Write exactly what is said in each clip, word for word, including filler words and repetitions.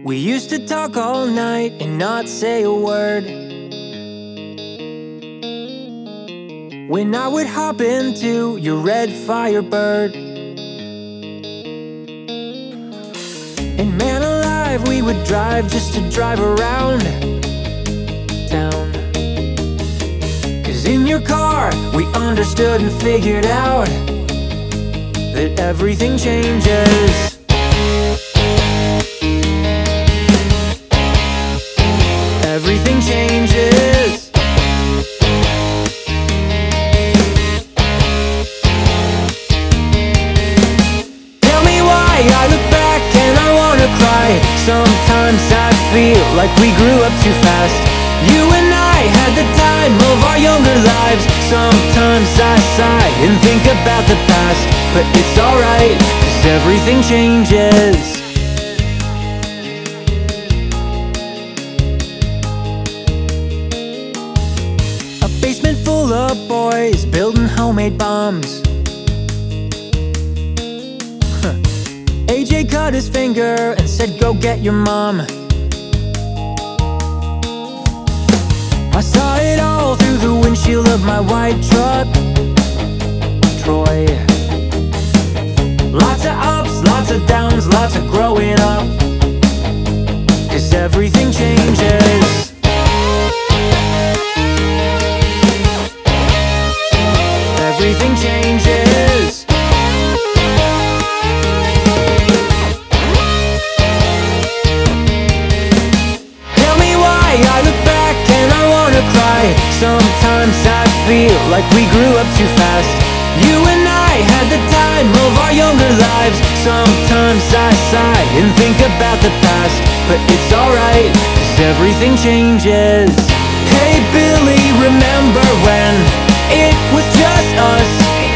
We used to talk all night and not say a word. When I would hop into your red Firebird, and man alive, we would drive just to drive around town. Cause in your car, we understood and figured out that everything changes. Everything changes. Tell me why I look back and I wanna cry. Sometimes I feel like we grew up too fast. You and I had the time of our younger lives. Sometimes I sigh and think about the past, but it's alright, cause everything changes. Basement full of boys building homemade bombs. Huh. A J cut his finger and said, go get your mom. I saw it all through the windshield of my white truck, Troy. Lots of ups, lots of downs, lots of growing up, cause everything changes. Everything changes. Tell me why I look back and I wanna cry. Sometimes I feel like we grew up too fast. You and I had the time of our younger lives. Sometimes I sigh and think about the past, but it's alright, cause everything changes. Hey Billy, remember when it was just us,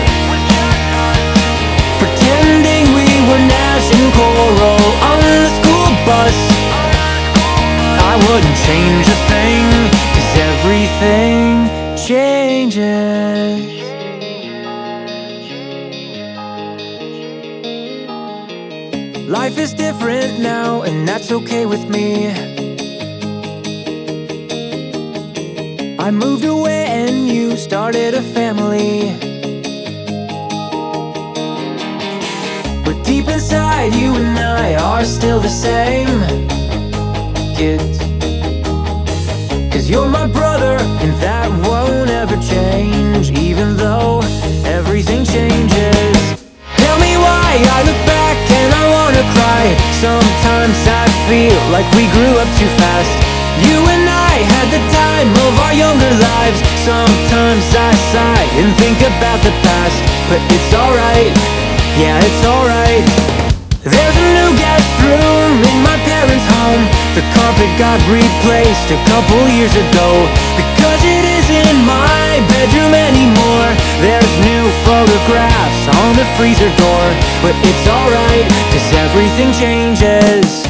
pretending we were Nash and Coral on the school bus. I wouldn't change a thing, cause everything changes. Life is different now, and that's okay with me. I moved away and you started a family, but deep inside you and I are still the same kids. Cause you're my brother and that won't ever change, even though everything changes. Tell me why I look back and I wanna cry. Sometimes I feel like we grew up too fast. You and I had the time of our younger lives. Sometimes I sigh and think about the past, but it's alright, yeah it's alright. There's a new guest room in my parents' home. The carpet got replaced a couple years ago, because it isn't my bedroom anymore. There's new photographs on the freezer door, but it's alright, cause everything changes.